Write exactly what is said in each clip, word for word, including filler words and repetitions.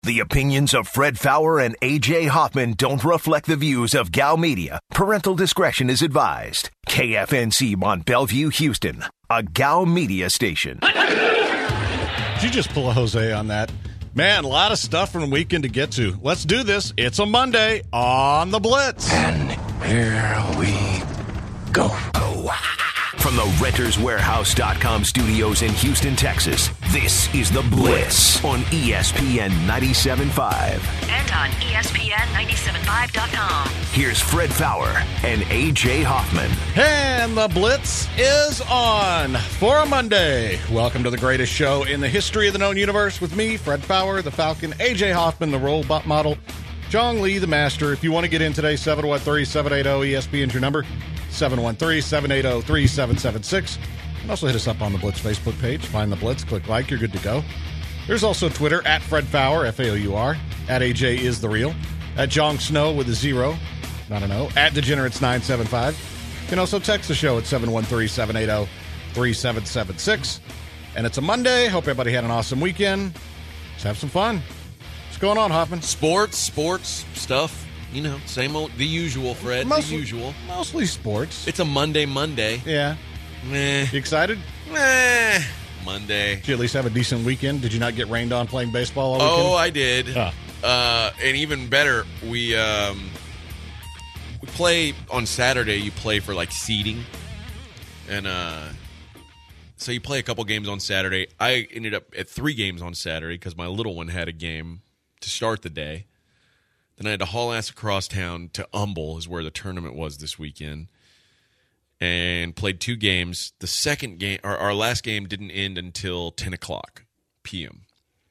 The opinions of Fred Faour and A J Hoffman don't reflect the views of Gal Media. Parental discretion is advised. K F N C Mont Bellevue, Houston, a Gal Media station. Did you just pull a Jose on that? Man, a lot of stuff from the weekend to get to. Let's do this. It's a Monday on the Blitz. And here we go. From the Renters Warehouse dot com studios in Houston, Texas, this is The Blitz on E S P N ninety-seven point five. And on E S P N ninety-seven five dot com. Here's Fred Faour and A J Hoffman. And The Blitz is on for a Monday. Welcome to the greatest show in the history of the known universe with me, Fred Faour, the Falcon, A J Hoffman, the robot model, Jong Lee, the master. If you want to get in today, seven one three, seven eight zero, E S P N is your number. seven one three, seven eight zero, three seven seven six. And also hit us up on the Blitz Facebook page. Find the Blitz, click like, you're good to go. There's also Twitter, at Fred Faour, F A O U R. At A J is the real. At Jong Snow with a zero, not an O. At Degenerates nine seven five. You can also text the show at seven one three, seven eight zero, three seven seven six. And it's a Monday. Hope everybody had an awesome weekend. Let's have some fun. What's going on, Hoffman? Sports, sports stuff. You know, same old, the usual, Fred, Mostly, the usual. Mostly sports. It's a Monday, Monday. Yeah. Meh. You excited? Meh. Monday. Did you at least have a decent weekend? Did you not get rained on playing baseball all weekend? Oh, I did. Huh. Uh, and even better, we um, we play on Saturday. You play for like seeding, and uh, so you play a couple games on Saturday. I ended up at three games on Saturday because my little one had a game to start the day. Then I had to haul ass across town to Humble, is where the tournament was this weekend, and played two games. The second game, our, our last game didn't end until ten o'clock p.m.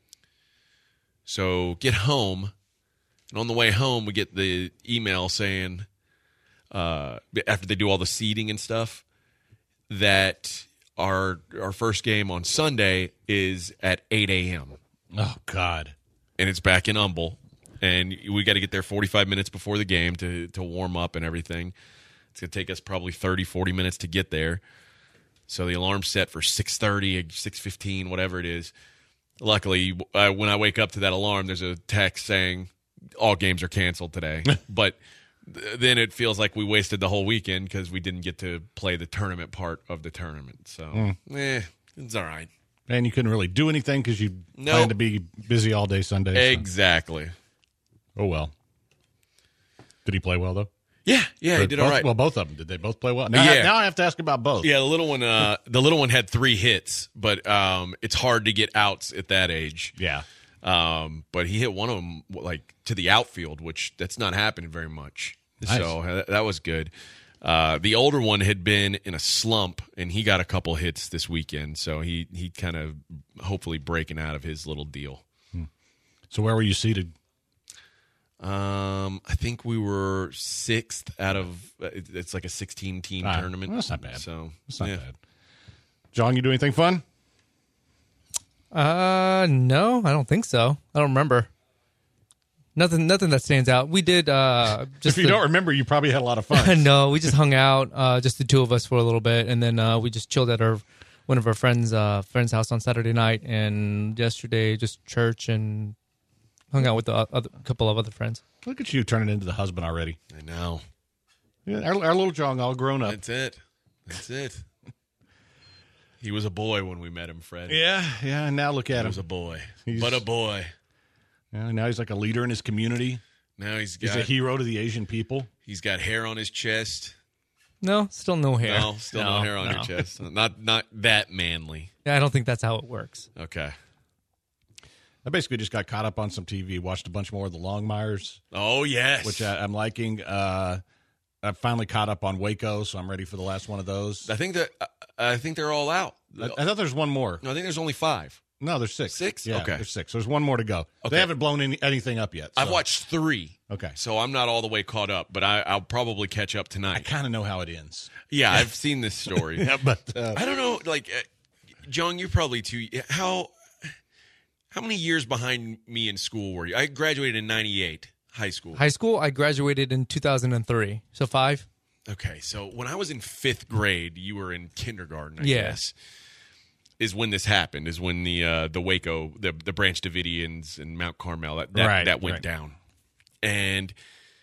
So get home, and on the way home, we get the email saying, uh, after they do all the seeding and stuff, that our our first game on Sunday is at eight a.m. Oh, God. And it's back in Humble. And we got to get there forty-five minutes before the game to, to warm up and everything. It's going to take us probably thirty, forty minutes to get there. So the alarm's set for six thirty, six fifteen, whatever it is. Luckily, uh, when I wake up to that alarm, there's a text saying all games are canceled today. But th- then it feels like we wasted the whole weekend because we didn't get to play the tournament part of the tournament. So, mm. eh, it's all right. And you couldn't really do anything because you Nope. planned to be busy all day Sunday. So. Exactly. Oh, well. Did he play well, though? Yeah, yeah, Or he did both, all right. Well, both of them. Did they both play well? Now, Yeah. I, now I have to ask about both. Yeah, the little one, uh, the little one had three hits, but um, it's hard to get outs at that age. Yeah. Um, but he hit one of them like to the outfield, which that's not happening very much. Nice. So that, that was good. Uh, the older one had been in a slump, and he got a couple hits this weekend. So he he kind of hopefully breaking out of his little deal. Hmm. So where were you seated? Um, I think we were sixth out of it's like a sixteen team Ah, tournament. well, that's not bad. So That's not yeah. bad. John, you do anything fun? Uh, no, I don't think so. I don't remember. Nothing, nothing that stands out. We did. Uh, just if you the, don't remember, you probably had a lot of fun. no, we just hung out, uh, just the two of us for a little bit, and then uh, we just chilled at our one of our friends' uh, friend's house on Saturday night, and yesterday just church and hung out with a other, couple of other friends. Look at you turning into the husband already. I know. Yeah, our, our little John all grown up. That's it. That's it. He was a boy when we met him, Fred. Yeah, yeah. And now look at He him. was a boy. He's- But a boy. Yeah, now he's like a leader in his community. Now he's He's got a hero to the Asian people. he's got hair on his chest. No, still no hair. No, still no, hair on no. your chest. Not not that manly. Yeah, I don't think that's how it works. Okay. I basically just got caught up on some T V, watched a bunch more of the Longmires, Oh yes. which I, I'm liking. Uh, I finally caught up on Waco, so I'm ready for the last one of those. I think that I think they're all out. I, I thought there's one more. No, I think there's only five. No, there's six. Six? Yeah, Okay. there's six. There's one more to go. Okay. They haven't blown any, anything up yet. I've so- watched three. Okay. So I'm not all the way caught up, but I, I'll probably catch up I tonight. kind of know how it ends. Yeah, I've seen this story. Yeah, but uh, I don't know, like, uh, John, you're probably too. How how many years behind me in school were you? I graduated in ninety-eight, high school. High school, I graduated in two thousand three, so five. Okay, so when I was in fifth grade, you were in kindergarten, I Yeah. guess. is when this happened. Is when the uh, the Waco, the the Branch Davidians and Mount Carmel that that, Right, that went right. down, and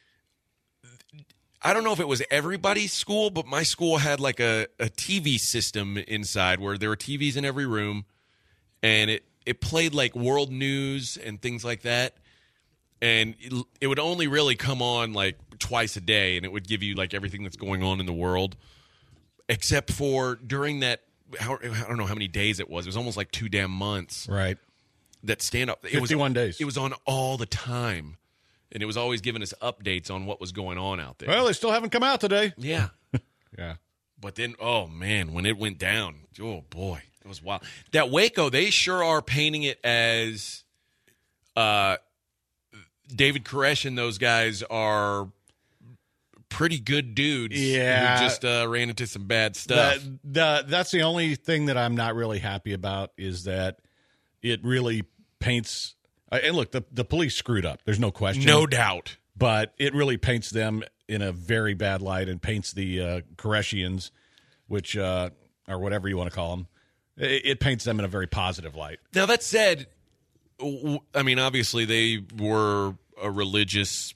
I don't know if it was everybody's school, but my school had like a, a T V system inside where there were T Vs in every room, and it, it played like world news and things like that. And it, it would only really come on like twice a day, and it would give you like everything that's going on in the world, except for during that, how, I don't know how many days it was. It was almost like two damn months. Right. That stand up. It was fifty-one days. It was on all the time. And it was always giving us updates on what was going on out there. Well, they still haven't come out today. Yeah. Yeah. But then, oh, man, when it went down, oh, boy, it was wild. That Waco, they sure are painting it as uh, David Koresh and those guys are pretty good dudes Yeah. who just uh, ran into some bad stuff. That, the, that's the only thing that I'm not really happy about is that it really paints uh, – and look, the, the police screwed up. There's no question. No doubt. But it really paints them in a very bad light and paints the uh, Koreshians, which uh, or whatever you want to call them, it, it paints them in a very positive light. Now, that said, w- I mean, obviously they were a religious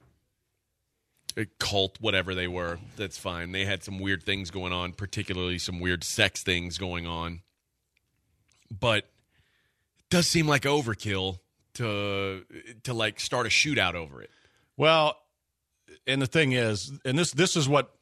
a cult, whatever they were. That's fine. They had some weird things going on, particularly some weird sex things going on. But it does seem like overkill to to like start a shootout over it. Well, and the thing is, and this this is what,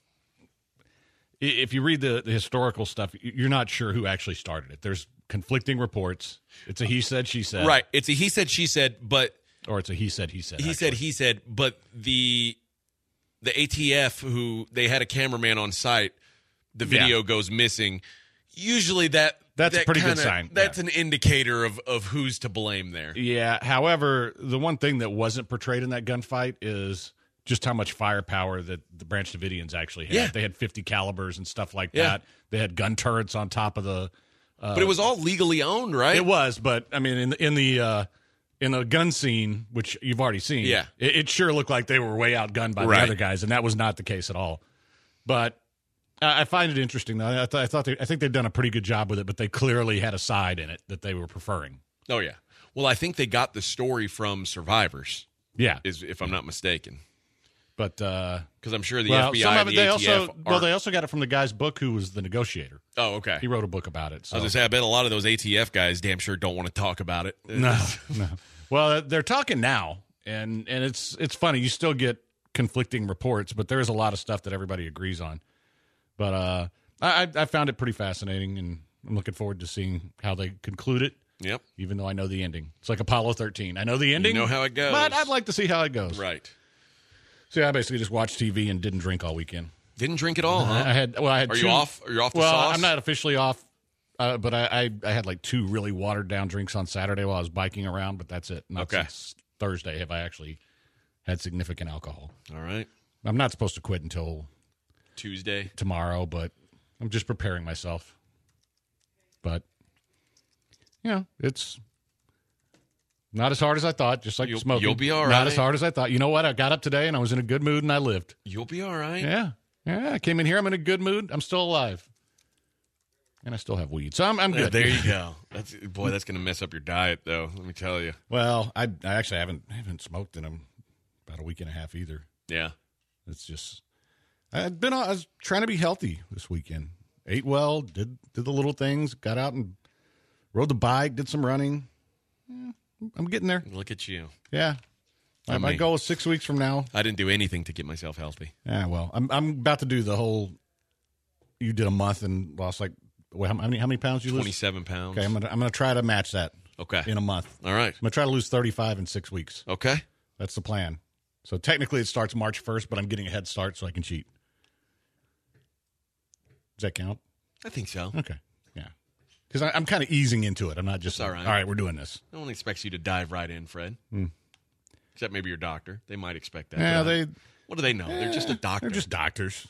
if you read the, the historical stuff, you're not sure who actually started it. There's conflicting reports. It's a he said, she said. Right. It's a he said, she said, but Or it's a he said, he said. he actually. said, he said, but the the A T F, who they had a cameraman on site, the video Yeah. goes missing. Usually that That's a that pretty good kinda- sign, That's yeah. an indicator of, of who's to blame there. Yeah. However, the one thing that wasn't portrayed in that gunfight is just how much firepower that the Branch Davidians actually had. Yeah. They had fifty calibers and stuff like Yeah. that. They had gun turrets on top of the. Uh, But it was all legally owned, right? It was, but I mean, in the in the uh, in the gun scene, which you've already seen, Yeah. it, it sure looked like they were way outgunned by Right. the other guys, and that was not the case at all. But I I find it interesting though. I, th- I thought they, I think they've done a pretty good job with it, but they clearly had a side in it that they were preferring. Oh, yeah. Well, I think they got the story from Survivors, Yeah, is if I'm not mistaken. but uh, Because I'm sure the well, F B I some and of it the they A T F also aren't- well they also got it from the guy's book who was the negotiator. Oh, okay. He wrote a book about it. So. I was going to say, I bet a lot of those A T F guys damn sure don't want to talk about it. No, no. Well, they're talking now, and and it's it's funny. You still get conflicting reports, but there is a lot of stuff that everybody agrees on. But uh, I I found it pretty fascinating, and I'm looking forward to seeing how they conclude it. Yep. Even though I know the ending, it's like Apollo thirteen. I know the ending. know how it goes. but I'd like to see how it goes. Right. So I basically just watched T V and didn't drink all weekend. Didn't drink at all, huh? I had well, I had. Are two, you off? Are you off the well, sauce? I'm not officially off, uh, but I, I I had like two really watered down drinks on Saturday while I was biking around. But that's it. Not Okay. since Thursday have I actually had significant alcohol. All right. I'm not supposed to quit until Tuesday. tomorrow, but I'm just preparing myself. But you know, it's not as hard as I thought. Just like You'll- smoking, you'll be all Not right. as hard as I thought. You know what? I got up today and I was in a good mood and I lived. You'll be all right. Yeah. Yeah. I came in here. I'm in a good mood. I'm still alive. And I still have weed. So I'm, I'm Yeah, good. there you go. That's boy, that's going to mess up your diet, though. Let me tell you. Well, I, I actually haven't I haven't smoked in um, about a week and a half either. Yeah. It's just I've been I was trying to be healthy this weekend. Ate well, did did the little things, got out and rode the bike, did some running. Yeah, I'm getting there. Look at you. Yeah. My, Not my me. goal is six weeks from now. I didn't do anything to get myself healthy. Yeah, well, I'm I'm about to do the whole. You did a month and lost like well, how many how many pounds you lose? Twenty-seven pounds. Okay, I'm gonna I'm gonna try to match that. Okay. In a month, All right. I'm gonna try to lose thirty-five in six weeks. Okay. That's the plan. So technically, it starts March first, but I'm getting a head start so I can cheat. Does that count? I think so. Okay, yeah, because I'm kind of easing into it. I'm not just That's all like, right. all right, we're doing this. No one expects you to dive right in, Fred. Except maybe your doctor. They might expect that. Hmm. Yeah, but, uh, they What do they know? They're just a doctor. they're just doctors.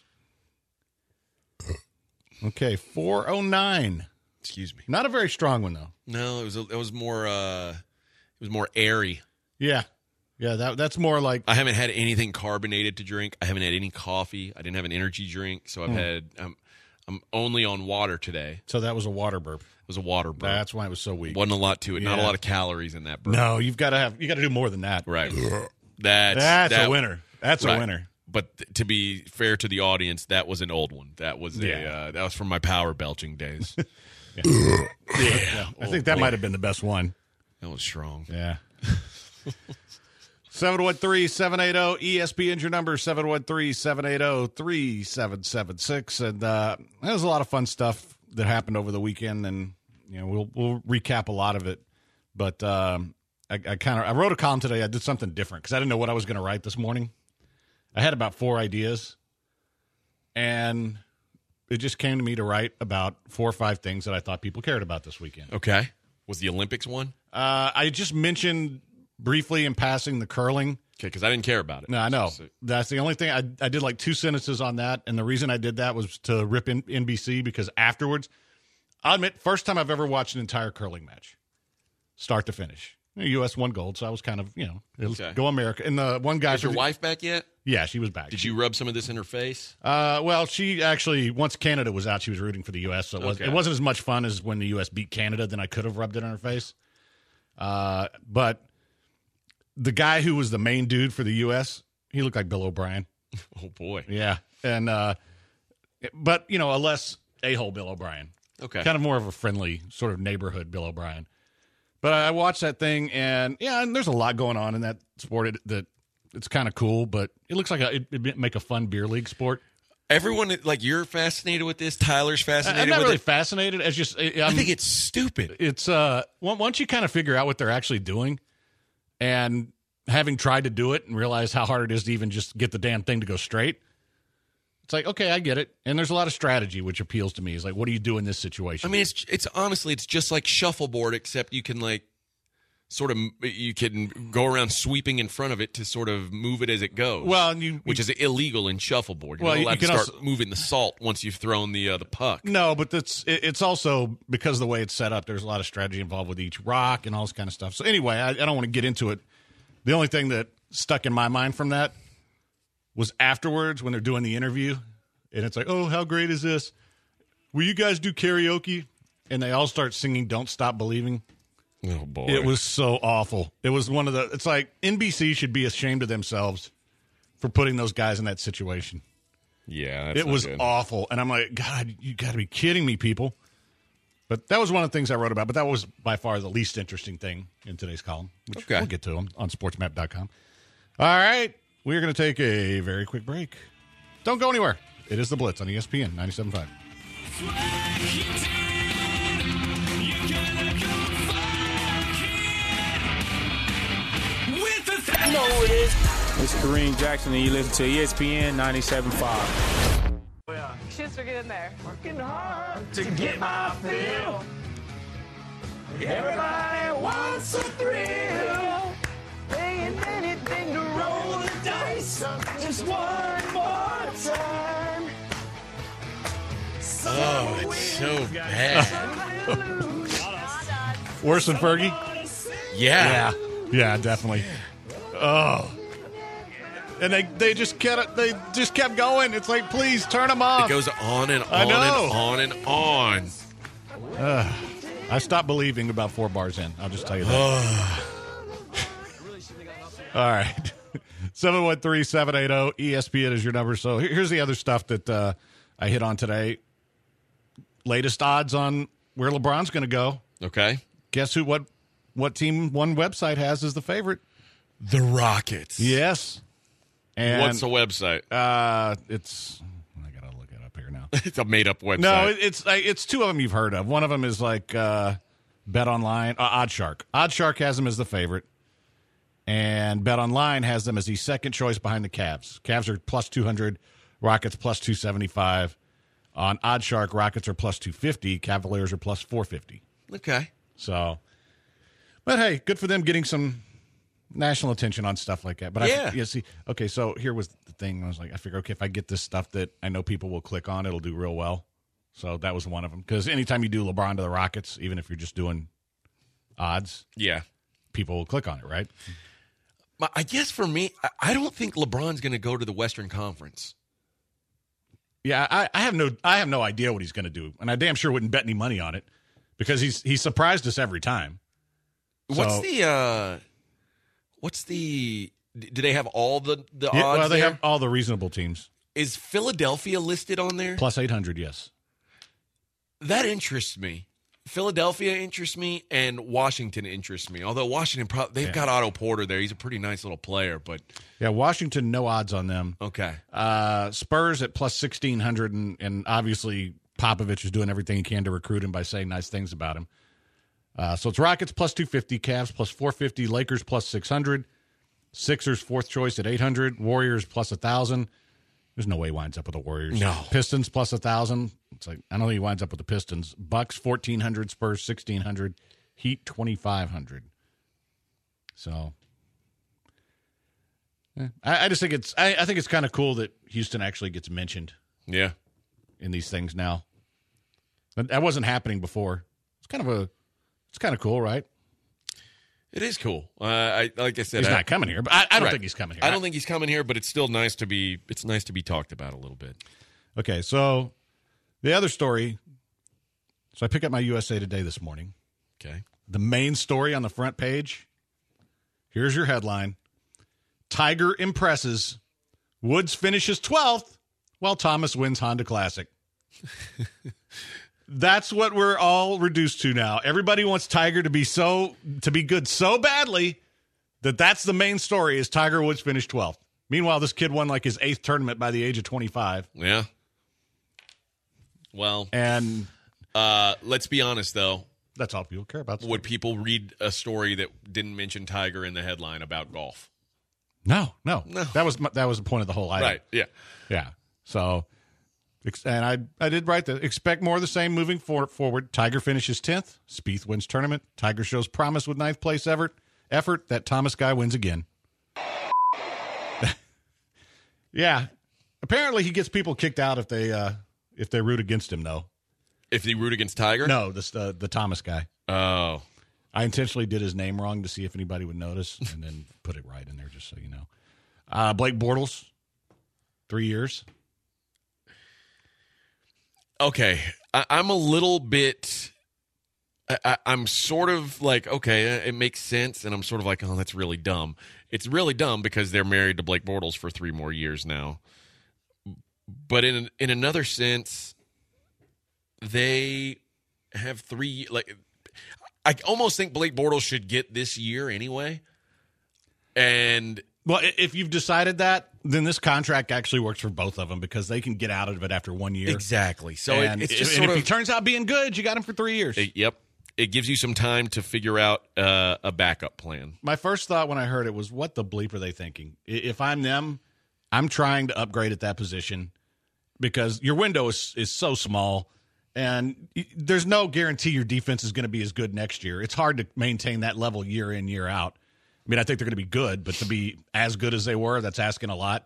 Okay, four oh nine. Excuse me. Not a very strong one though. No, it was a, it was more uh, it was more airy. Yeah, yeah. That that's more like I haven't had anything carbonated to drink. I haven't had any coffee. I didn't have an energy drink, so I've Hmm. had. Um, I'm only on water today. So that was a water burp. It was a water burp. That's why it was so weak. Wasn't a lot to it. Not a Yeah. lot of calories in that burp. No, you've got to have. You got to do more than that. Right. That's That's that, a winner. That's right. a winner. But th- to be fair to the audience, that was an old one. That was a Yeah. uh, that was from my power belching days. Yeah. Yeah. I think that boy. might have been the best one. That was strong. Yeah. seven one three, seven eight zero, E S P N's your number, seven one three, seven eight zero, three seven seven six. And uh, there was a lot of fun stuff that happened over the weekend, and you know we'll we'll recap a lot of it. But um, I, I kind of I wrote a column today. I did something different because I didn't know what I was going to write this morning. I had about four ideas, and it just came to me to write about four or five things that I thought people cared about this weekend. Okay. Was the Olympics one? Uh, I just mentioned briefly in passing the curling. Okay, because I didn't care about it. No, I know. So- That's the only thing. I, I did like two sentences on that, and the reason I did that was to rip in N B C because afterwards, I'll admit, first time I've ever watched an entire curling match, start to finish. The U S won gold, so I was kind of, you know, it was Okay. go America. And the one guy, Is your wife back yet? yeah, she was back. Did you rub some of this in her face? Uh, well, she actually once Canada was out, she was rooting for the U S, so it, was, Okay. it wasn't as much fun as when the U S beat Canada. Then I could have rubbed it on her face. Uh, but the guy who was the main dude for the U S, he looked like Bill O'Brien. Oh, boy. Yeah, and uh, but you know, a less a-hole Bill O'Brien. Okay. Kind of more of a friendly sort of neighborhood Bill O'Brien. But I watched that thing, and yeah, and there's a lot going on in that sport it, that it's kind of cool. But it looks like a, it, it'd make a fun beer league sport. Everyone, like, you're fascinated with this. Tyler's I, fascinated I'm not with really it. fascinated. It's just I, I I'm, think it's stupid. it's uh on- once you kind of figure out what they're actually doing, and having tried to do it and realize how hard it is to even just get the damn thing to go straight. It's like, okay, I get it. And there's a lot of strategy, which appeals to me. Is like, what do you do in this situation? I mean, it's it's honestly, it's just like shuffleboard, except you can, like, sort of, you can go around sweeping in front of it to sort of move it as it goes. Well, and you- which is illegal in shuffleboard. You're Well, not you allowed to can start also- moving the salt once you've thrown the uh, the puck. No, but that's it, it's also because of the way it's set up. There's a lot of strategy involved with each rock and all this kind of stuff. So anyway, I, I don't want to get into it. The only thing that stuck in my mind from that was afterwards when they're doing the interview, and it's like, "Oh, how great is this? Will you guys do karaoke?" And they all start singing "Don't Stop Believing." Oh boy, It was so awful. It was one of the. It's like N B C should be ashamed of themselves for putting those guys in that situation. yeah, that's It not was good. awful. And I'm like, God, you got to be kidding me, people. But that was one of the things I wrote about. But that was by far the least interesting thing in today's column, which Okay. we'll get to on, on sports map dot com. All right. We're going to take a very quick break. Don't go anywhere. It is The Blitz on E S P N ninety-seven point five. You know who it is. It's Kareem Jackson, and you listen to E S P N ninety-seven point five. Shoots are getting there. Working hard to get my fill. Everybody wants a thrill. Paying anything to roll the dice. Just one more time. Oh, it's so bad. Worse than Fergie? Yeah. Yeah, definitely. Oh. And they, they just kept they just kept going. It's like, please turn them off. It goes on and I on know. and on and on. I stopped believing about four bars in. I'll just tell you that. All right. seven one three, seven eight zero, E S P N is your number. So here- here's the other stuff that uh, I hit on today. Latest odds on where LeBron's going to go. Okay. Guess who? What what team one website has as the favorite? The Rockets. Yes. And What's the website? uh, it's I gotta look it up here now. It's a made up website. No, it, it's like, it's two of them you've heard of. One of them is like uh, Bet Online, uh, OddShark. OddShark has them as the favorite, and Bet Online has them as the second choice behind the Cavs. Cavs are plus two hundred, Rockets plus two seventy five. On OddShark, Rockets are plus two fifty, Cavaliers are plus four fifty. Okay. So, but hey, good for them getting some national attention on stuff like that. But Yeah. I, yeah, see, okay, so here was the thing. I was like, I figure, okay, if I get this stuff that I know people will click on, it'll do real well. So that was one of them. Because anytime you do LeBron to the Rockets, even if you're just doing odds, Yeah. people will click on it, right? My- I guess for me, I- I don't think LeBron's going to go to the Western Conference. Yeah, I, I have no I have no idea what he's going to do, and I damn sure wouldn't bet any money on it because he's he's surprised us every time. What's So- the uh, what's the? Do they have all the the Yeah, odds? well, they there? have all the reasonable teams. Is Philadelphia listed on there? Plus eight hundred, yes. That interests me. Philadelphia interests me, and Washington interests me. Although Washington, pro- they've Yeah. got Otto Porter there. He's a pretty nice little player, but Yeah, Washington, no odds on them. okay. Uh, Spurs at plus sixteen hundred, and, and obviously Popovich is doing everything he can to recruit him by saying nice things about him. Uh, so it's Rockets plus two fifty, Cavs plus four fifty, Lakers plus six hundred, Sixers fourth choice at eight hundred, Warriors plus one thousand. There's no way he winds up with the Warriors. No. Pistons plus one thousand. It's like, I don't think he winds up with the Pistons. Bucks fourteen hundred, Spurs sixteen hundred, Heat twenty-five hundred. So, yeah. I, I just think it's I, I think it's kind of cool that Houston actually gets mentioned Yeah. in these things now. That that wasn't happening before. It's kind of a it's kind of cool, right? It is cool. Uh, I like I said, He's I, not coming here, but I, I don't Right. think he's coming here. I don't think he's coming here, but it's still nice to be. It's nice to be talked about a little bit. Okay, so the other story. So I pick up my U S A Today this morning. Okay. The main story on the front page. Here's your headline: Tiger impresses. Woods finishes twelfth, while Thomas wins Honda Classic. That's what we're all reduced to now. Everybody wants Tiger to be so to be good so badly that that's the main story is Tiger Woods finished twelfth. Meanwhile, this kid won like his eighth tournament by the age of twenty-five. Yeah. Well, And uh, let's be honest, though. that's all people care about. Would people read a story that didn't mention Tiger in the headline about golf? No, no, No. That was my, that was the point of the whole item. Right. Yeah. Yeah. So, ex- and I I did write that. Expect more of the same moving for, forward. Tiger finishes tenth. Spieth wins tournament. Tiger shows promise with ninth place effort. Effort that Thomas guy wins again. Yeah. Apparently, he gets people kicked out if they uh, if they root against him. Though. If they root against Tiger? No, this uh, the Thomas guy. Oh. I intentionally did his name wrong to see if anybody would notice, and then put it right in there just so you know. Uh, Blake Bortles, three years. Okay. I, I'm a little bit. I, I, I'm sort of like, okay, it makes sense. And I'm sort of like, oh, that's really dumb. It's really dumb because they're married to Blake Bortles for three more years now. But in in another sense, they have three. Like, I almost think Blake Bortles should get this year anyway. And Well, i- if you've decided that, then this contract actually works for both of them because they can get out of it after one year. exactly. So and it, it's if, just and sort if of. he turns out being good, you got him for three years. it- yep. It gives you some time to figure out uh, a backup plan. My first thought when I heard it was, what the bleep are they thinking? I- If I'm them, I'm trying to upgrade at that position because your window is, is so small, and y- there's no guarantee your defense is going to be as good next year. It's hard to maintain that level year in, year out. I mean, I think they're going to be good, but to be as good as they were, that's asking a lot.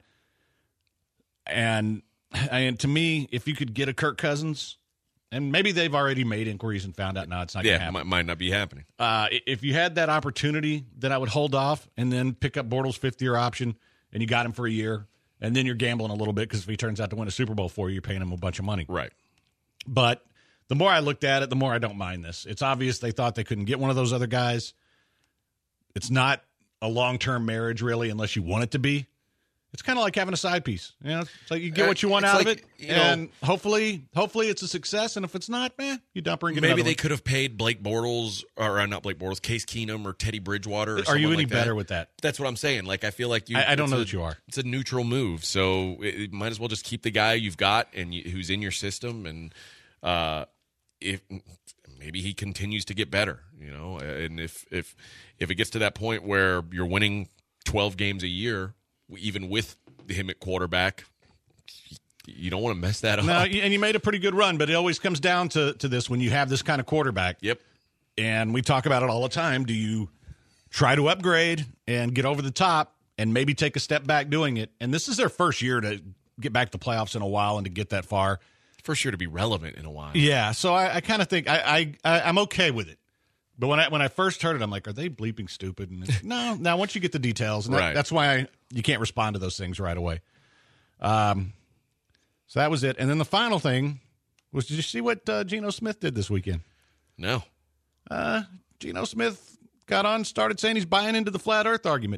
And, and to me, if you could get a Kirk Cousins, and maybe they've already made inquiries and found out, no, it's not going Yeah, to happen. might, might not be happening. Uh, i- if you had that opportunity, then I would hold off and then pick up Bortles' fifth-year option, and you got him for a year, and then you're gambling a little bit because if he turns out to win a Super Bowl for you, you're paying him a bunch of money. Right. But the more I looked at it, the more I don't mind this. It's obvious they thought they couldn't get one of those other guys. It's not a long-term marriage, really, unless you want it to be. It's kind of like having a side piece. You know, it's like you get what you want It's out like, of it, you know- and hopefully, hopefully it's a success. And if it's not, man, you dump her and get Maybe another they one. could have paid Blake Bortles, or uh, not Blake Bortles, Case Keenum or Teddy Bridgewater. Or Are you someone any like better that. with that? That's what I'm saying. Like, I feel like you. I- I don't it's know a- that you are. It's a neutral move, so it, it might as well just keep the guy you've got and you, who's in your system, and uh, if maybe he continues to get better, you know, and if if if it gets to that point where you're winning twelve games a year, even with him at quarterback, you don't want to mess that up. No, and you made a pretty good run, but it always comes down to, to this when you have this kind of quarterback. Yep. And we talk about it all the time. Do you try to upgrade and get over the top and maybe take a step back doing it? And this is their first year to get back to the playoffs in a while and to get that far. For sure to be relevant in a while. Yeah, so I, I kind of think I, I, I, I'm okay with it. But when I when I first heard it, I'm like, are they bleeping stupid? And it's, no, now once you get the details, and that- Right. that's why I, you can't respond to those things right away. Um, So that was it. And then the final thing was, did you see what uh, Geno Smith did this weekend? No. Uh, Geno Smith got on, started saying he's buying into the flat earth argument.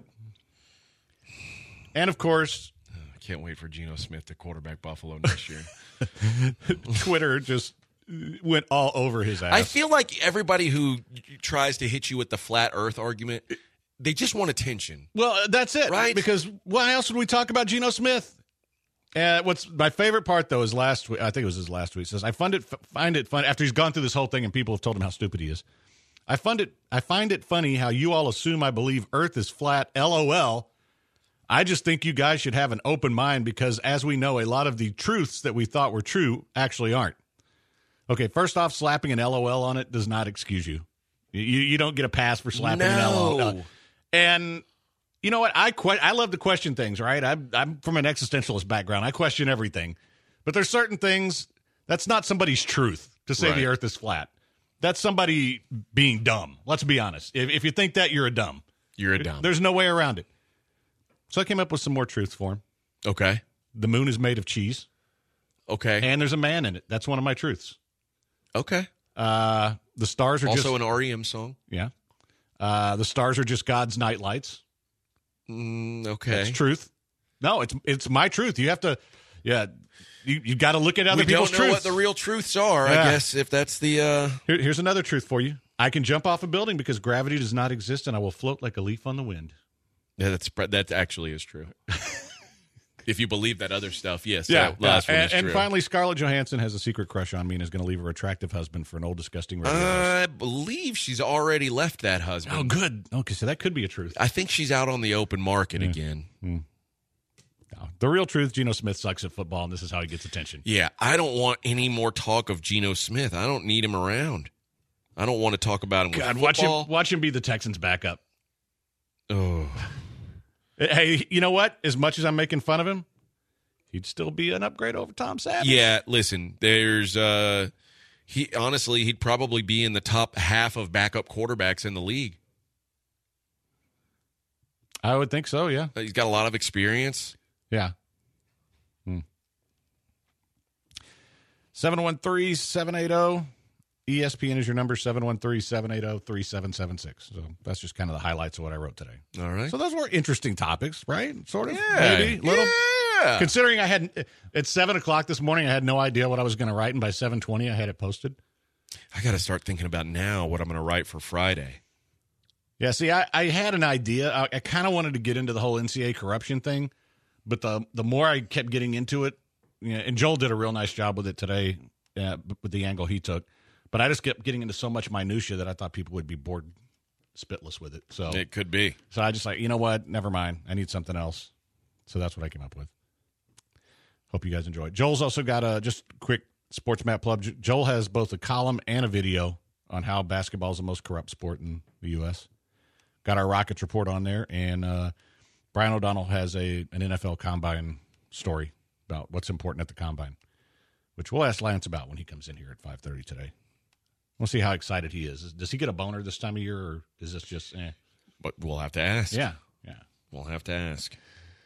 And, of course, I can't wait for Geno Smith to quarterback Buffalo next year. Twitter just went all over his ass. I feel like everybody who tries to hit you with the flat earth argument, they just want attention. Well, that's it. Right? Because why else would we talk about Geno Smith? Uh, what's my favorite part, though, is last week. I think it was his last week. It says, I find it, find it fun after he's gone through this whole thing and people have told him how stupid he is. I find it, I find it funny how you all assume I believe Earth is flat. LOL. I just think you guys should have an open mind because, as we know, a lot of the truths that we thought were true actually aren't. Okay, first off, slapping an LOL on it does not excuse you. You, you don't get a pass for slapping no. an LOL. No. And you know what? I que- I love to question things, right? I'm, I'm from an existentialist background. I question everything. But there's certain things, that's not somebody's truth to say right. the earth is flat. That's somebody being dumb. Let's be honest. If, if you think that, you're a dumb. You're a dumb. There's no way around it. So I came up with some more truths for him. Okay. The moon is made of cheese. Okay. And there's a man in it. That's one of my truths. Okay. Uh, the stars are also just... an R E M song. Yeah. Uh, the stars are just God's night lights. Mm, okay. That's truth. No, it's it's my truth. You have to... Yeah, you you got to look at other we people's don't know truths. what the real truths are, Yeah. I guess, if that's the... Uh... Here, here's another truth for you. I can jump off a building because gravity does not exist, and I will float like a leaf on the wind. Yeah, that's that actually is true. If you believe that other stuff, yes. Yeah, that last yeah. one And, is and true. finally, Scarlett Johansson has a secret crush on me and is going to leave her attractive husband for an old, disgusting radio host. I believe she's already left that husband. Oh, good. Okay, so that could be a truth. I think she's out on the open market Yeah. again. No. The real truth, Geno Smith sucks at football, and this is how he gets attention. Yeah, I don't want any more talk of Geno Smith. I don't need him around. I don't want to talk about him with God, watch football. him, watch him be the Texans' backup. Oh. Hey, you know what? As much as I'm making fun of him, he'd still be an upgrade over Tom Savage. Yeah, listen, there's uh he honestly he'd probably be in the top half of backup quarterbacks in the league. I would think so, yeah. He's got a lot of experience. Yeah. Hmm. seven one three, seven eight zero E S P N is your number, seven one three, seven eight zero, three seven seven six. So that's just kind of the highlights of what I wrote today. All right. So those were interesting topics, right? Sort of, Yeah. maybe, little. Yeah. Considering I had, at seven o'clock this morning, I had no idea what I was going to write, and by seven twenty, I had it posted. I got to start thinking about now what I'm going to write for Friday. Yeah, see, I, I had an idea. I, I kind of wanted to get into the whole N C double A corruption thing, but the the more I kept getting into it, you know, and Joel did a real nice job with it today, uh, with the angle he took. But I just kept getting into so much minutia that I thought people would be bored spitless with it. So It could be. So I just like, you know what? Never mind. I need something else. So that's what I came up with. Hope you guys enjoy it. Joel's also got a just quick sports map plug. Joel has both a column and a video on how basketball is the most corrupt sport in the U S Got our Rockets report on there, and uh, Brian O'Donnell has a an N F L Combine story about what's important at the Combine, which we'll ask Lance about when he comes in here at five thirty today. We'll see how excited he is. Does he get a boner this time of year, or is this just eh? But we'll have to ask. Yeah, yeah. We'll have to ask.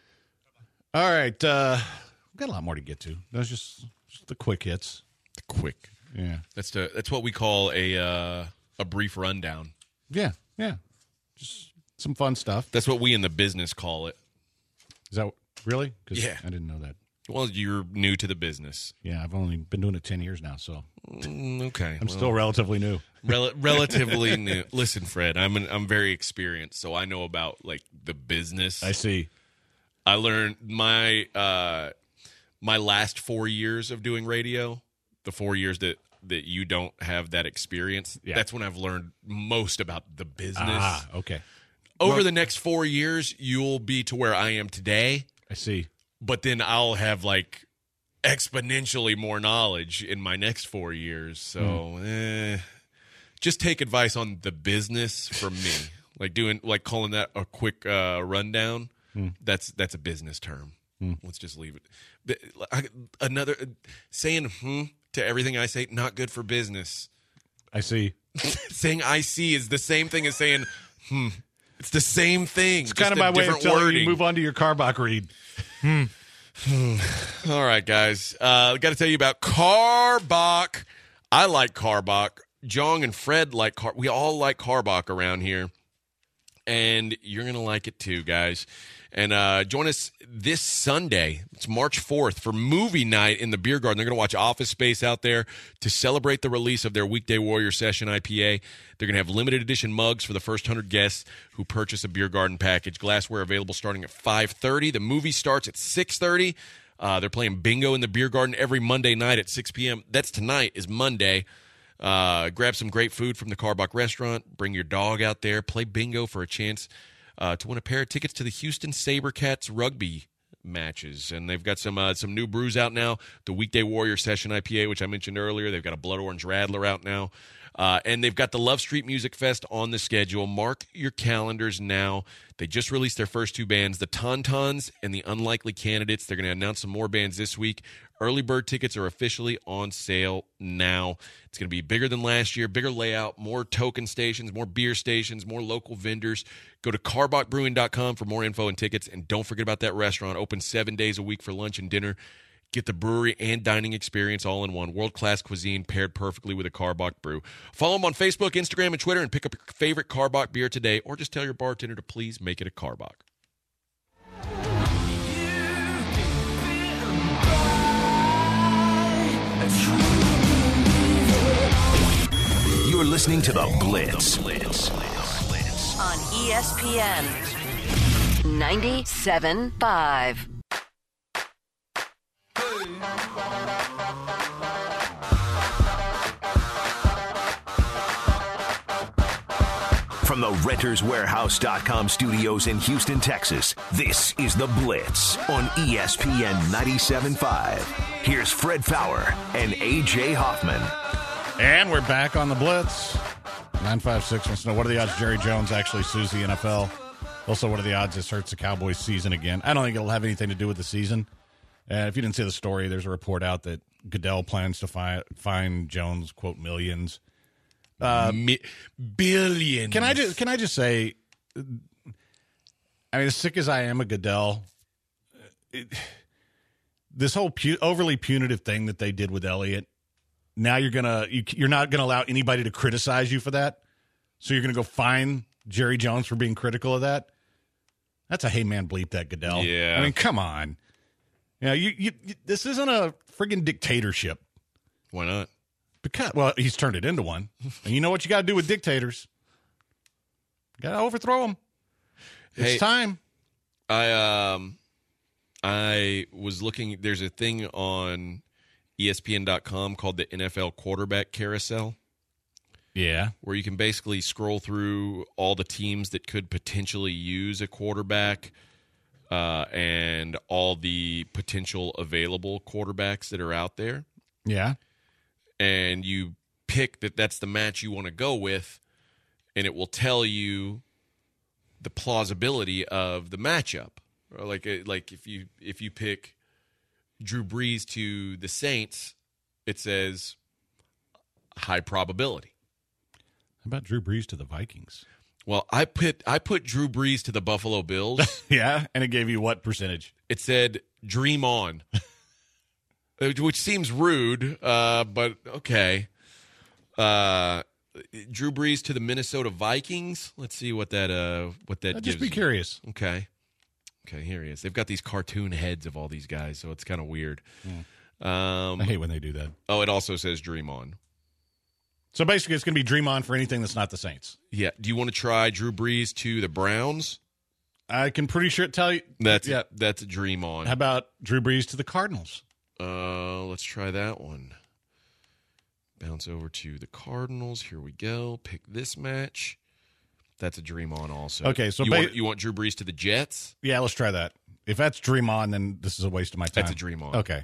All right. Uh, we've got a lot more to get to. Those just, just the quick hits. The quick. Yeah. That's the that's what we call a uh, a brief rundown. Yeah, yeah. Just some fun stuff. That's what we in the business call it. Is that really? 'Cause Yeah. I didn't know that. Well, you're new to the business. Yeah, I've only been doing it ten years now, so Mm, okay. I'm well, still relatively new. rel- relatively new. Listen, Fred, I'm an, I'm very experienced, so I know about like the business. I see. I learned my uh, my last four years of doing radio, the four years that, that you don't have that experience. Yeah. That's when I've learned most about the business. Ah, okay. Over Well- the next four years, you'll be to where I am today, I see. but then I'll have like exponentially more knowledge in my next four years. So Hmm. eh, just take advice on the business from me. Like doing, like calling that a quick uh, rundown. Hmm. That's that's a business term. Let's just leave it. But, I, another saying hmm to everything I say, not good for business. I see. Saying I see is the same thing as saying hmm. It's the same thing. It's kind of my way of telling you to move on to your Carbach read. All right, guys. Uh, got to tell you about Karbach. I like Karbach. Jong and Fred like Car. We all like Karbach around here, and you're gonna like it too, guys. And uh, join us this Sunday. It's March fourth for movie night in the Beer Garden. They're going to watch Office Space out there to celebrate the release of their Weekday Warrior Session I P A. They're going to have limited edition mugs for the first one hundred guests who purchase a Beer Garden package. Glassware available starting at five thirty. The movie starts at six thirty. Uh, they're playing bingo in the Beer Garden every Monday night at six p.m. That's tonight is Monday. Uh, grab some great food from the Karbach restaurant. Bring your dog out there. Play bingo for a chance Uh, to win a pair of tickets to the Houston SaberCats rugby matches. And they've got some uh, some new brews out now. The Weekday Warrior Session I P A, which I mentioned earlier. They've got a Blood Orange Radler out now. Uh, and they've got the Love Street Music Fest on the schedule. Mark your calendars now. They just released their first two bands, the Tauntauns and the Unlikely Candidates. They're going to announce some more bands this week. Early bird tickets are officially on sale now. It's going to be bigger than last year, bigger layout, more token stations, more beer stations, more local vendors. Go to karbach brewing dot com for more info and tickets. And don't forget about that restaurant, open seven days a week for lunch and dinner. Get the brewery and dining experience all in one. World-class cuisine paired perfectly with a Karbach brew. Follow them on Facebook, Instagram, and Twitter, and pick up your favorite Karbach beer today, or just tell your bartender to please make it a Karbach. You're listening to The Blitz. On E S P N ninety-seven point five. From the renters warehouse dot com studios in Houston, Texas, this is The Blitz on E S P N ninety-seven point five. Here's Fred Faour and A J Hoffman. And we're back on The Blitz. nine five six wants to know, what are the odds Jerry Jones actually sues the N F L? Also, what are the odds this hurts the Cowboys season again? I don't think it'll have anything to do with the season. Uh, if you didn't see the story, there's a report out that Goodell plans to fi- fine Jones, quote, millions. Uh, Mi- billions. Can I just can I just say, I mean, as sick as I am of Goodell, it, this whole pu- overly punitive thing that they did with Elliott, now you're gonna you, you're not gonna allow anybody to criticize you for that. So you're gonna go fine Jerry Jones for being critical of that. That's a hey man bleep that Goodell. Yeah. I mean, come on. You know, you, you, you this isn't a friggin' dictatorship. Why not? Because, well, he's turned it into one. And you know what you got to do with dictators? Got to overthrow them. It's Hey, time. I um, I was looking. There's a thing on E S P N dot com called the N F L Quarterback Carousel, Yeah. where you can basically scroll through all the teams that could potentially use a quarterback uh, and all the potential available quarterbacks that are out there. Yeah. And you pick that that's the match you want to go with, and it will tell you the plausibility of the matchup. Or like like if you if you pick Drew Brees to the Saints, it says high probability. How about Drew Brees to the Vikings? Well, I put I put Drew Brees to the Buffalo Bills. Yeah, and it gave you what percentage? It said dream on. Which seems rude, uh, but okay. Uh, Drew Brees to the Minnesota Vikings. Let's see what that uh, what that I'd gives just be you. curious. Okay. Okay, here he is. They've got these cartoon heads of all these guys, so it's kind of weird. Mm. Um, I hate when they do that. oh, it also says dream on. So basically, it's going to be dream on for anything that's not the Saints. Yeah. Do you want to try Drew Brees to the Browns? I can pretty sure tell you. That's yeah. that's a dream on. How about Drew Brees to the Cardinals? Uh, let's try that one. Bounce over to the Cardinals. Here we go. Pick this match. That's a dream on also. Okay, so you, ba- want, you want Drew Brees to the Jets? Yeah, let's try that. If that's dream on, then this is a waste of my time. That's a dream on. Okay.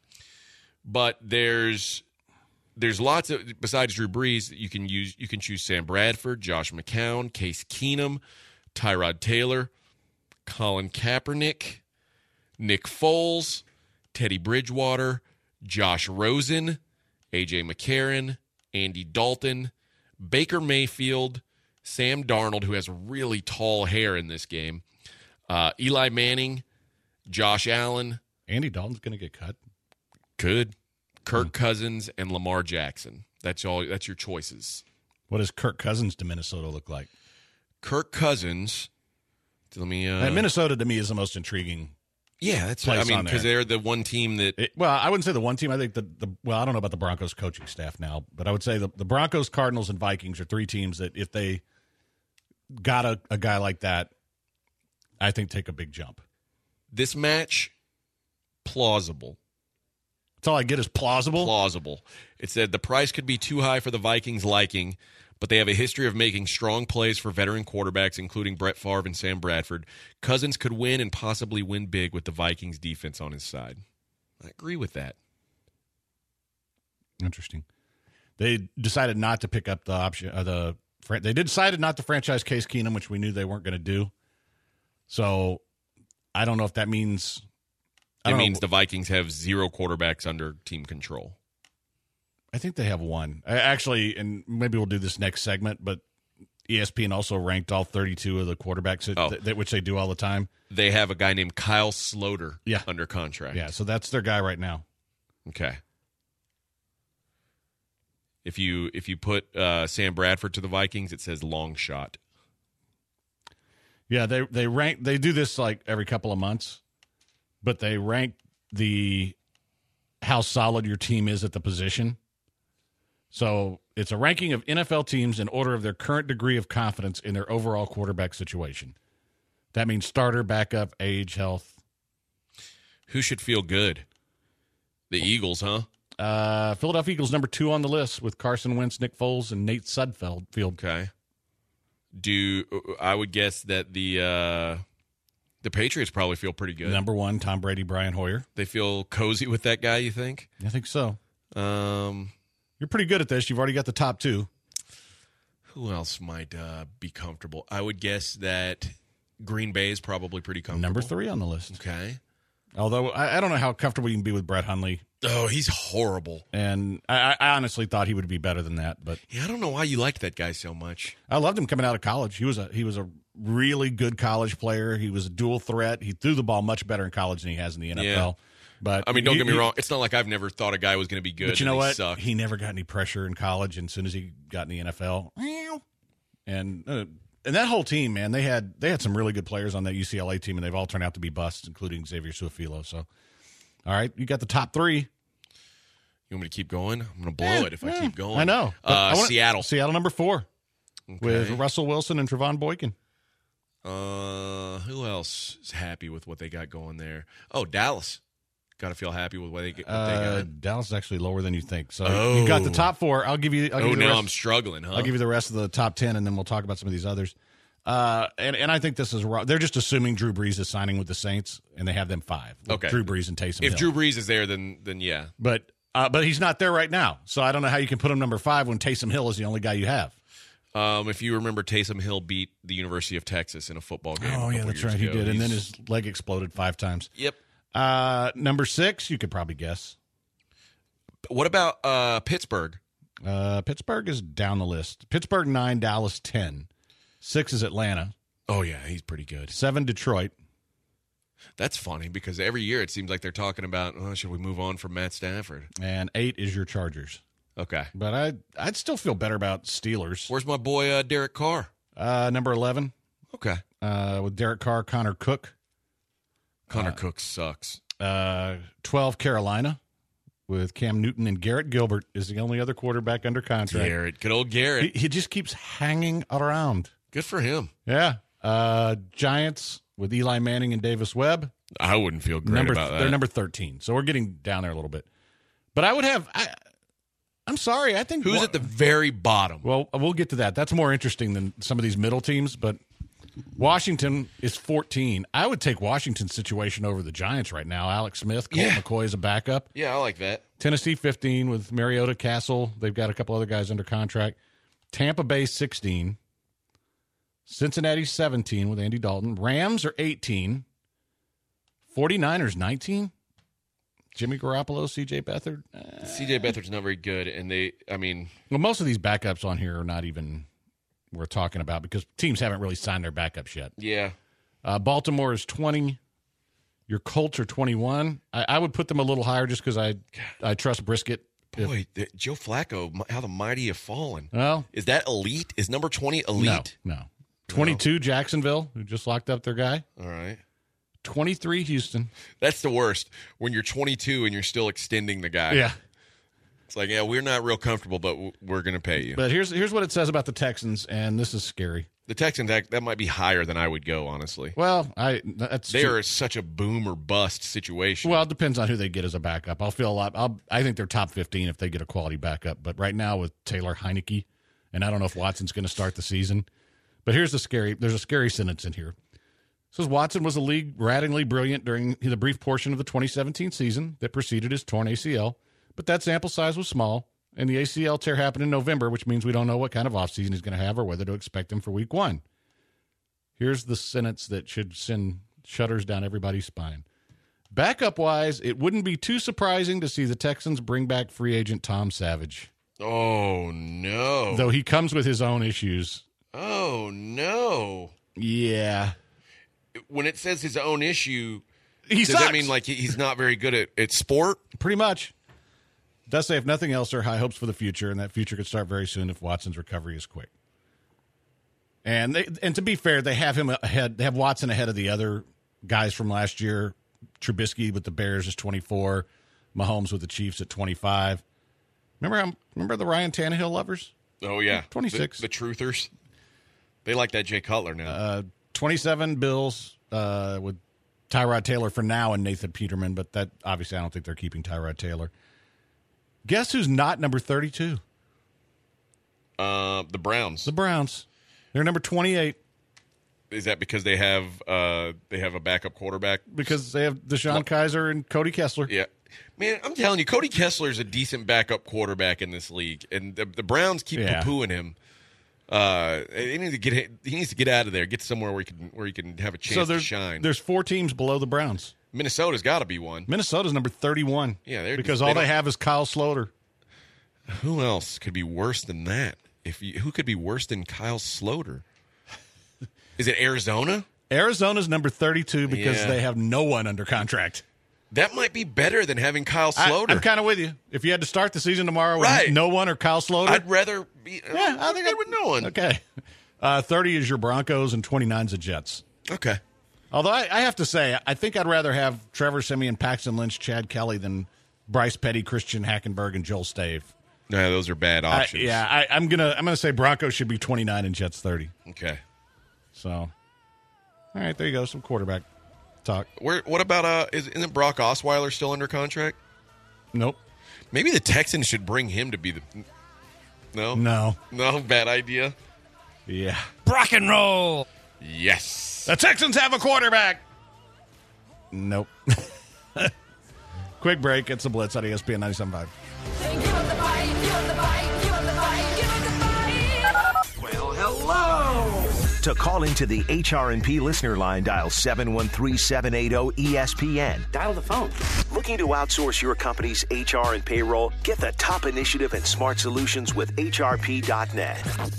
But there's there's lots of, besides Drew Brees, you can use you can choose Sam Bradford, Josh McCown, Case Keenum, Tyrod Taylor, Colin Kaepernick, Nick Foles, Teddy Bridgewater, Josh Rosen, A J McCarron, Andy Dalton, Baker Mayfield, Sam Darnold, who has really tall hair in this game, uh, Eli Manning, Josh Allen, Andy Dalton's going to get cut. Could. Kirk Cousins and Lamar Jackson. That's all. That's your choices. What does Kirk Cousins to Minnesota look like? Kirk Cousins. Let me. Uh, And Minnesota to me is the most intriguing. yeah, that's. place I mean, on because there. they're the one team that. It, well, I wouldn't say the one team. I think the, the well, I don't know about the Broncos coaching staff now, but I would say the, the Broncos, Cardinals, and Vikings are three teams that if they got a, a guy like that, I think take a big jump. This match, plausible. That's all I get is plausible. Plausible. It said the price could be too high for the Vikings' liking, but they have a history of making strong plays for veteran quarterbacks, including Brett Favre and Sam Bradford. Cousins could win and possibly win big with the Vikings' defense on his side. I agree with that. Interesting. They decided not to pick up the option. Uh, the they did decided not to franchise Case Keenum, which we knew they weren't going to do. So I don't know if that means. I It don't means know. the Vikings have zero quarterbacks under team control. I think they have one. I actually, and maybe we'll do this next segment, but E S P N also ranked all thirty-two of the quarterbacks, that, Oh. that, which they do all the time. They have a guy named Kyle Sloter Yeah. under contract. Yeah, so that's their guy right now. Okay. If you if you put uh, Sam Bradford to the Vikings, it says long shot. Yeah, they they rank. They do this like every couple of months, but they rank the how solid your team is at the position. So it's a ranking of N F L teams in order of their current degree of confidence in their overall quarterback situation. That means starter, backup, age, health. Who should feel good? The Eagles, huh? Uh, Philadelphia Eagles number two on the list with Carson Wentz, Nick Foles, and Nate Sudfeld. Field. Okay. Do I would guess that the uh, the Patriots probably feel pretty good. Number one, Tom Brady, Brian Hoyer. They feel cozy with that guy, you think? I think so. Um, You're pretty good at this. You've already got the top two. who else might uh, be comfortable? I would guess that Green Bay is probably pretty comfortable. Number three on the list. Okay. Although I, I don't know how comfortable you can be with Brett Hundley. Oh, he's horrible. And I, I honestly thought he would be better than that, but Yeah, I don't know why you liked that guy so much. I loved him coming out of college. He was a he was a really good college player. He was a dual threat. He threw the ball much better in college than he has in the N F L. Yeah. But I mean, don't he- get me he- wrong. It's not like I've never thought a guy was going to be good. But you know and he what? sucked. He never got any pressure in college, and as soon as he got in the N F L, and uh, and that whole team, man, they had they had some really good players on that U C L A team, and they've all turned out to be busts, including Xavier Suafilo. So, all right, you got the top three. You want me to keep going? I'm going to blow Yeah, it if I yeah, keep going. I know. But Uh, I wanna- Seattle. Seattle number four with Okay. Russell Wilson and Trevon Boykin. Uh, who else is happy with what they got going there? Oh, Dallas. Got to feel happy with what they, what Uh, they got. Dallas is actually lower than you think. So Oh. you got the top four. I'll give you. I'll give Oh, you the now rest, I'm struggling, huh? I'll give you the rest of the top ten, and then we'll talk about some of these others. Uh, and and I think this is wrong. They're just assuming Drew Brees is signing with the Saints, and they have them five. with Okay. Drew Brees and Taysom if Hill. Drew Brees is there, then then yeah. but uh, but he's not there right now. So I don't know how you can put him number five when Taysom Hill is the only guy you have. Um, if you remember, Taysom Hill beat the University of Texas in a football game. Oh a yeah, couple that's years right. He ago. did, and then He's- his leg exploded five times. Yep. Uh, number six, you could probably guess. What about uh, Pittsburgh? Uh, Pittsburgh is down the list. Pittsburgh nine, Dallas ten. Six is Atlanta. Oh yeah, he's pretty good. Seven, Detroit. That's funny because every year it seems like they're talking about, oh, should we move on from Matt Stafford? And eight is your Chargers. Okay. But I, I'd still feel better about Steelers. Where's my boy uh, Derek Carr? Uh, number eleven, Okay. uh, with Derek Carr, Connor Cook. Connor Cook sucks. Uh, twelve, Carolina, with Cam Newton and Garrett Gilbert is the only other quarterback under contract. Garrett. Good old Garrett. He, he just keeps hanging around. Good for him. Yeah. Uh, Giants with Eli Manning and Davis Webb. I wouldn't feel great number, about that. They're number thirteen. So we're getting down there a little bit. But I would have. I, I'm sorry. I think Who's Wa- at the very bottom? Well, we'll get to that. That's more interesting than some of these middle teams. But Washington is fourteen. I would take Washington's situation over the Giants right now. Alex Smith, Colt Yeah. McCoy is a backup. Yeah, I like that. Tennessee fifteen with Mariota, Castle. They've got a couple other guys under contract. Tampa Bay sixteen. Cincinnati seventeen with Andy Dalton. Rams are eighteen. 49ers nineteen. Jimmy Garoppolo, C J Beathard. Uh, C J Beathard's not very good, and they, I mean, well, most of these backups on here are not even worth talking about because teams haven't really signed their backups yet. yeah. Uh, Baltimore is twenty. Your Colts are twenty-one. I, I would put them a little higher just because I I trust Brisket. Boy, the, Joe Flacco, how the mighty have fallen. Well, is that elite? Is number twenty elite? No, no. twenty-two, no. Jacksonville, who just locked up their guy. All right. twenty-three, Houston. That's the worst, when you're twenty-two and you're still extending the guy. Yeah. It's like, yeah, we're not real comfortable, but we're going to pay you. But here's here's what it says about the Texans, and this is scary. The Texans, that, that might be higher than I would go, honestly. Well, I that's they too, are such a boom or bust situation. Well, it depends on who they get as a backup. I'll feel a lot. I'll, I think they're top fifteen if they get a quality backup. But right now with Taylor Heineke, and I don't know if Watson's going to start the season. But here's the scary. There's a scary sentence in here. It says Watson was a league rattingly brilliant during the brief portion of the twenty seventeen season that preceded his torn A C L, but that sample size was small, and the A C L tear happened in November, which means we don't know what kind of offseason he's going to have or whether to expect him for week one. Here's the sentence that should send shudders down everybody's spine. Backup-wise, it wouldn't be too surprising to see the Texans bring back free agent Tom Savage. Oh, no. Though he comes with his own issues. Oh, no. Yeah. When it says his own issue, he does sucks. that mean like he's not very good at, at sport? Pretty much. It does say, if nothing else, there are high hopes for the future, and that future could start very soon if Watson's recovery is quick. And they, and to be fair, they have him ahead. They have Watson ahead of the other guys from last year. Trubisky with the Bears is twenty-four. Mahomes with the Chiefs at twenty-five. Remember, remember the Ryan Tannehill lovers? Oh yeah, twenty-six. The, the truthers. They like that Jay Cutler now. Uh, twenty-seven Bills uh, with Tyrod Taylor for now and Nathan Peterman, but that obviously I don't think they're keeping Tyrod Taylor. Guess who's not number thirty-two? Uh, the Browns. The Browns. They're number twenty-eight. Is that because they have uh, they have a backup quarterback? Because they have Deshaun Kaiser and Cody Kessler. Yeah. Man, I'm telling you, Cody Kessler is a decent backup quarterback in this league, and the, the Browns keep Yeah. poo-pooing him. Uh, he needs to get he needs to get out of there, get somewhere where he can where he can have a chance So to there's, shine. there's four teams below the Browns. Minnesota's got to be one. Minnesota's number thirty-one. Yeah, they're because just- all they they, don't- have is Kyle Sloter. Who else could be worse than that? If you, who could be worse than Kyle Sloter? Is it Arizona? Arizona's number thirty-two because Yeah. they have no one under contract. That might be better than having Kyle I, Sloter. I'm kind of with you. If you had to start the season tomorrow with Right. no one or Kyle Sloter, I'd rather be. yeah, I think I I with no one. Okay, uh, thirty is your Broncos and twenty-nine is the Jets. Okay. Although I, I have to say, I think I'd rather have Trevor Siemian, Paxton Lynch, Chad Kelly than Bryce Petty, Christian Hackenberg, and Joel Stave. No, those are bad I, options. yeah, I, I'm gonna I'm gonna say Broncos should be twenty-nine and Jets thirty. Okay. So, all right, there you go. Some quarterback talk. Where? What about uh? Is, isn't Brock Osweiler still under contract? Nope. Maybe the Texans should bring him to be the. No. No. No. Bad idea. Yeah. Rock and roll. Yes. The Texans have a quarterback. Nope. Quick break. It's the Blitz on E S P N ninety-seven point five. Well, hello. To call into the H R and P listener line, dial seven one three, seven eight zero, E S P N. Dial the phone. Looking to outsource your company's H R and payroll? Get the top initiative and smart solutions with H R P dot net.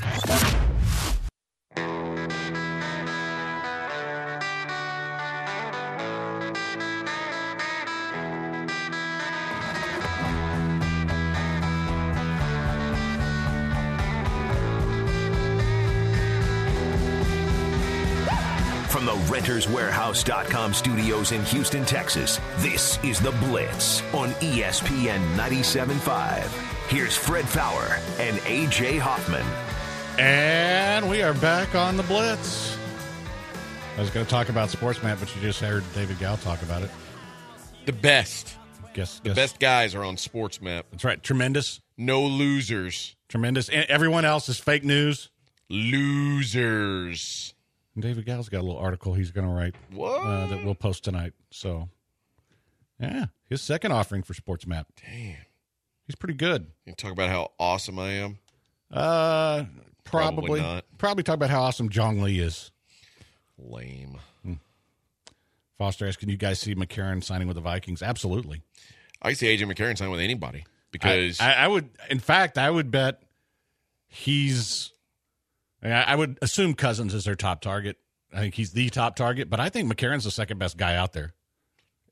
From the Renters Warehouse dot com studios in Houston, Texas, this is The Blitz on E S P N ninety-seven point five. Here's Fred Fowler and A J Hoffman. And we are back on The Blitz. I was going to talk about SportsMap, but you just heard David Gow talk about it. The best. Guess, The guess. best guys are on SportsMap. That's right. Tremendous. No losers. Tremendous. And everyone else is fake news. Losers. And David Gow's got a little article he's going to write What? uh, that we'll post tonight. So, yeah, his second offering for SportsMap. Damn. He's pretty good. You talk about how awesome I am. Uh, probably. Probably not. Probably talk about how awesome Jong Lee is. Lame. Foster asked, can you guys see McCarron signing with the Vikings? Absolutely. I see A J McCarron sign with anybody because I, I, I would, in fact, I would bet he's, I I would assume Cousins is their top target. I think he's the top target, but I think McCarron's the second best guy out there.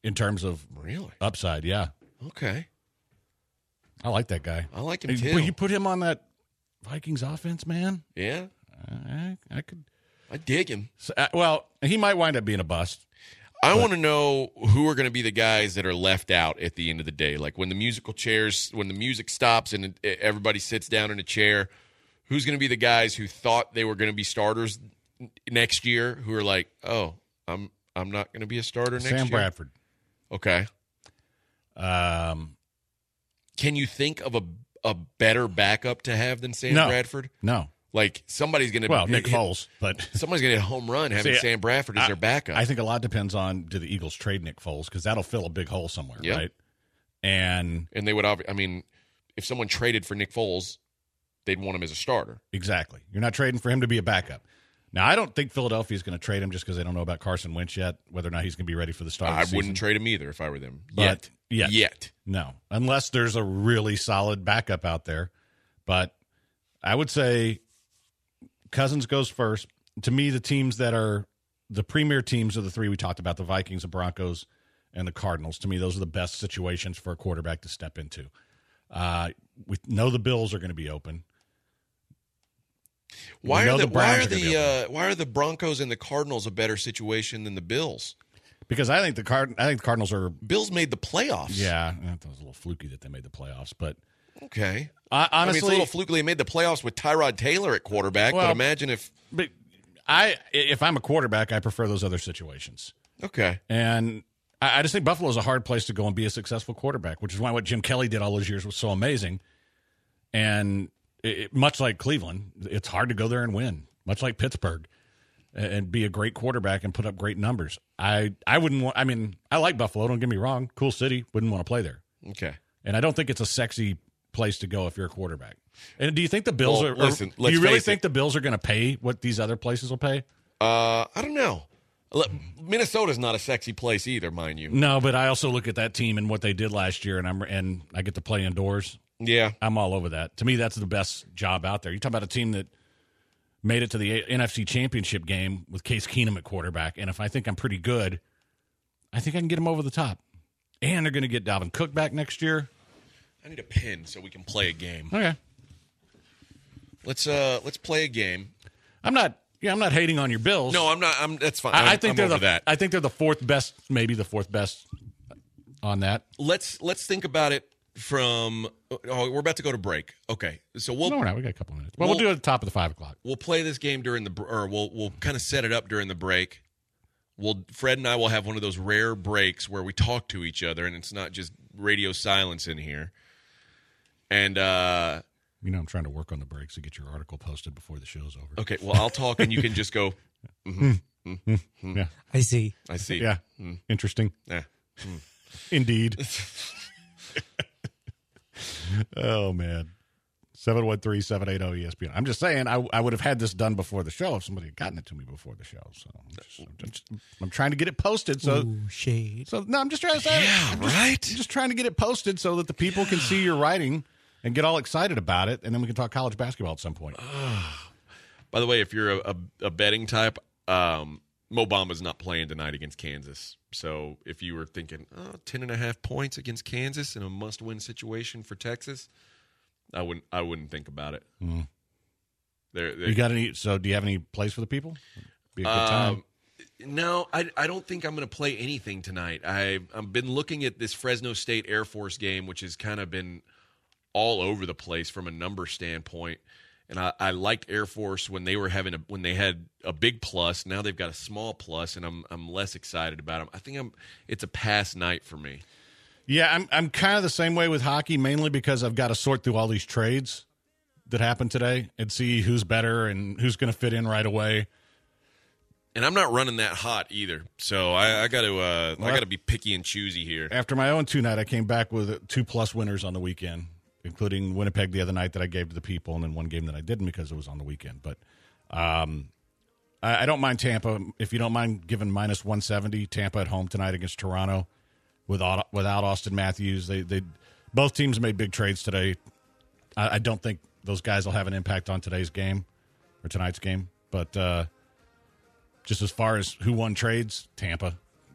in terms of Really? upside. Yeah, Okay. I like that guy. I like him Hey, too. Will you put him on that Vikings offense, man? Yeah. I, I could. I dig him. So, uh, well, he might wind up being a bust. I want to know who are going to be the guys that are left out at the end of the day. Like when the musical chairs, when the music stops and it- everybody sits down in a chair, who's going to be the guys who thought they were going to be starters n- next year who are like, oh, I'm I'm not going to be a starter next Sam year? Bradford. Okay. Um, Can you think of a a better backup to have than Sam No. Bradford? no. Like somebody's going to Well, Nick hit, Foles, but somebody's going to hit a home run having See, Sam Bradford as I- their backup. I think a lot depends on do the Eagles trade Nick Foles because that'll fill a big hole somewhere, Yep. right? And and they would, obvi- I mean, if someone traded for Nick Foles, they'd want him as a starter. exactly, you're not trading for him to be a backup. Now, I don't think Philadelphia's going to trade him just because they don't know about Carson Wentz yet, whether or not he's going to be ready for the start. I of the wouldn't season. trade him either if I were them. But- Yet. yet. Yet. No, unless there's a really solid backup out there. But I would say Cousins goes first. To me, the teams that are the premier teams are the three we talked about, the Vikings, the Broncos, and the Cardinals. To me, those are the best situations for a quarterback to step into. Uh, we know the Bills are going to be open. Why We know are the, the Browns why are are gonna be the open. uh, why are the Broncos and the Cardinals a better situation than the Bills? Because I think the Card I think the Cardinals are Bills made the playoffs. yeah, that was a little fluky that they made the playoffs, but Okay. I, I mean, it's a honestly, little flukily they made the playoffs with Tyrod Taylor at quarterback, Well- but imagine if but I if I'm a quarterback, I prefer those other situations. okay. And I, I just think Buffalo is a hard place to go and be a successful quarterback, which is why what Jim Kelly did all those years was so amazing. And it, it- much like Cleveland, it's hard to go there and win, much like Pittsburgh, and, and be a great quarterback and put up great numbers. I, I wouldn't want, I mean, I like Buffalo, don't get me wrong. Cool city, wouldn't want to play there. Okay. And I don't think it's a sexy place to go if you're a quarterback. And do you think the Bills Well, are, listen, are do let's you really face think it. the Bills are going to pay what these other places will pay? Uh, I don't know. Look, Minnesota's not a sexy place either, mind you. No, but I also look at that team and what they did last year, and I'm and I get to play indoors. Yeah. I'm all over that. To me, that's the best job out there. You talk about a team that made it to the N F C Championship game with Case Keenum at quarterback, and if I think I'm pretty good, I think I can get them over the top. And they're going to get Dalvin Cook back next year. I need a pen so we can play a game. Okay, Let's uh let's play a game. I'm not. Yeah, I'm not hating on your Bills. No, I'm not. I'm. That's fine. I, I I'm- think I'm they're over the. that. I think they're the fourth best, maybe the fourth best on that. let's let's think about it from. Oh, we're about to go to break. Okay, so we'll No, we're not. We got a couple minutes. Well, we'll, Well- do it at the top of the five o'clock. we'll play this game during the br- or we'll we'll kind of set it up during the break. We'll Fred and I will have one of those rare breaks where we talk to each other and it's not just radio silence in here. And uh, You know, I'm trying to work on the breaks to get your article posted before the show's over. okay, well I'll talk and you can just go. Yeah, I see. I see. yeah, interesting. Yeah. Indeed. Oh, man. seven one three, seven eight zero, E S P N. I'm just saying, I, I would have had this done before the show if somebody had gotten it to me before the show. So I'm, just, I'm, just- I'm trying to get it posted. So, Ooh, shade. so no, I'm just trying to say, Yeah, I'm just, right? I'm just trying to get it posted so that the people can see your writing and get all excited about it, and then we can talk college basketball at some point. By the way, if you're a, a, a betting type, um, Mo Bamba's not playing tonight against Kansas. So if you were thinking, oh, ten and a half points against Kansas in a must-win situation for Texas, I wouldn't. I wouldn't think about it. Mm. They're, they're, You got any? So, do you have any plays for the people? Be a good time. Um, no, I, I don't think I'm going to play anything tonight. I, I've been looking at this Fresno State Air Force game, which has kind of been all over the place from a number standpoint. And I, I liked Air Force when they were having a when they had a big plus. Now they've got a small plus, and I'm I'm less excited about them. I think I'm it's a pass night for me. Yeah, I'm I'm kind of the same way with hockey, mainly because I've got to sort through all these trades that happened today and see who's better and who's going to fit in right away. And I'm not running that hot either, so I, I got to uh, I Well, got to be picky and choosy here. After my own two night, I came back with two plus winners on the weekend, including Winnipeg the other night that I gave to the people, and then one game that I didn't because it was on the weekend. But um, I, I don't mind Tampa. If you don't mind giving minus one seventy, Tampa at home tonight against Toronto without without Austin Matthews. They they both teams made big trades today. I, I don't think those guys will have an impact on today's game or tonight's game. But uh, just as far as who won trades, Tampa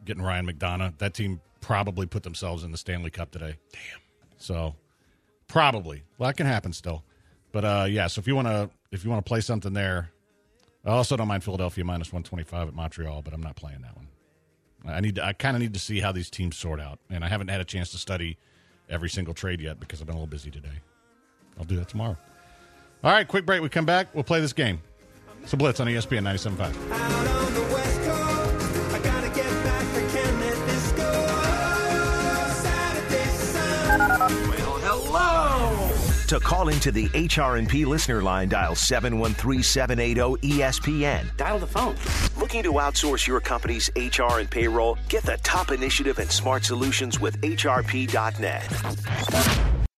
getting Ryan McDonough. That team probably put themselves in the Stanley Cup today. Damn. So probably. Well, that can happen still. But, uh, yeah, so if you want to if you want to play something there, I also don't mind Philadelphia minus one twenty-five at Montreal, but I'm not playing that one. I need to, I kind of need to see how these teams sort out, and I haven't had a chance to study every single trade yet because I've been a little busy today. I'll do that tomorrow. All right, quick break. We come back. We'll play this game. It's a Blitz on E S P N ninety-seven point five. Out on the West Coast, I gotta get back, I can't let this go. Saturday sun. Well, hello! To call into the H R and P listener line, dial seven one three, seven eight zero, E S P N. Dial the phone. Looking to outsource your company's H R and payroll? Get the top initiative and smart solutions with H R P dot net.